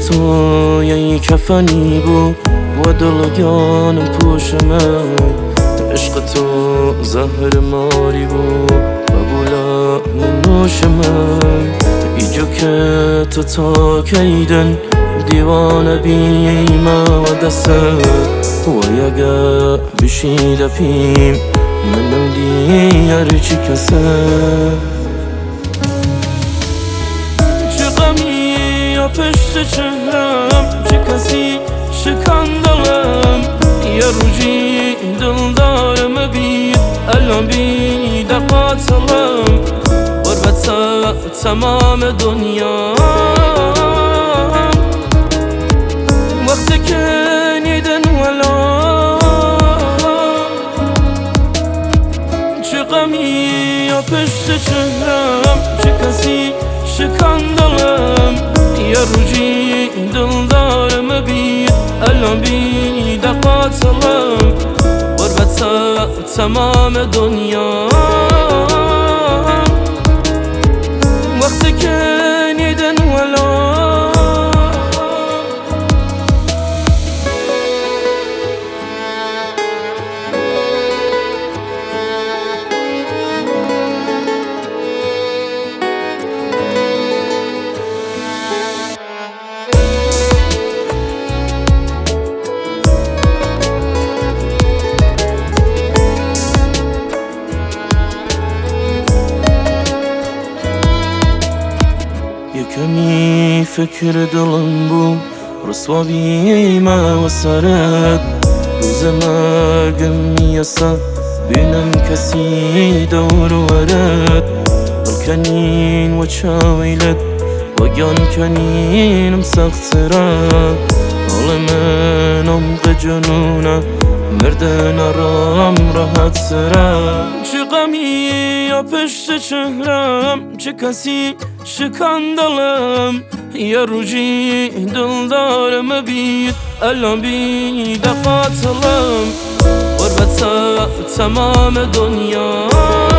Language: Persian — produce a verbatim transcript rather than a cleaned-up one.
تو یه کفنی بود و دلگانم پوشمه عشق تو زهر ماری بود قبولا نوشمه ایجو که تو تا کیدن دیوانه بیمه و دست و یگه بشیده پیم منم دیگر چی کسه چه غمی یا پشت چهرم چه کسی شکندلم یه روزی دلدارم بید الان بید قاتلم غربت تمام دنیا وقتی که نیدن ولا چه غمی یا پشت چهرم چه کسی شکندلم یه روزی دلدارم بید الان بید قاتلم غربت تمام دنیا وقتی که نیدن ولا یکمی فکر دلم بود رسوا بیمه و سرت روز مرگم میسه بینم کسی دور ورد الکنین و چاویلت و گان کنینم سخت سرد حال من عمق جنونه مردن آرام راحت سرد چه غمی یا پشت چهرم چه کسی شکندلم یه روزی دلدارم بید الان بید قاتلم غربت تمام دنیا